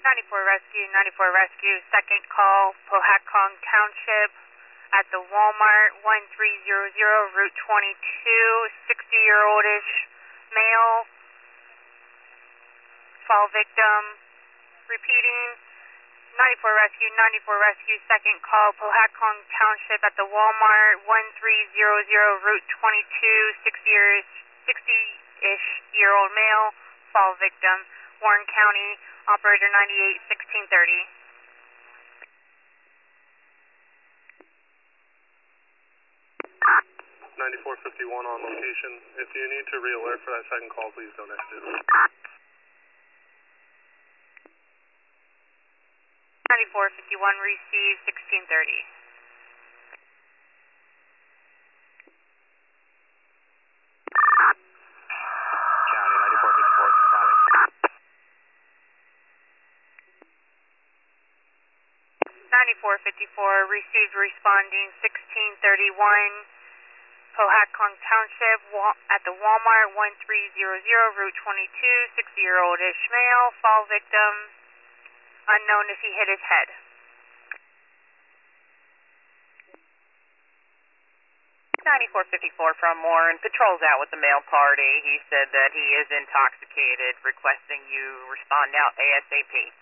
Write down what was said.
94 Rescue, second call, Pohatcong Township, at the Walmart, 1300, Route 22, 60-year-oldish male, fall victim. Repeating, 94 Rescue, second call, Pohatcong Township, at the Walmart, 1300, Route 22, 60-ish-year-old male, fall victim, Warren County, operator 981630. 9451 on location. If you need to re-alert for that second call, please don't exit. 9451 receive 1630. County 9454 responding. 9454 received responding 1631. Pohatcong Township, at the Walmart, 1300, Route 22, 60-year-oldish male, fall victim, unknown if he hit his head. 9454 from Warren, patrol's out with the male party. He said that he is intoxicated, requesting you respond out ASAP.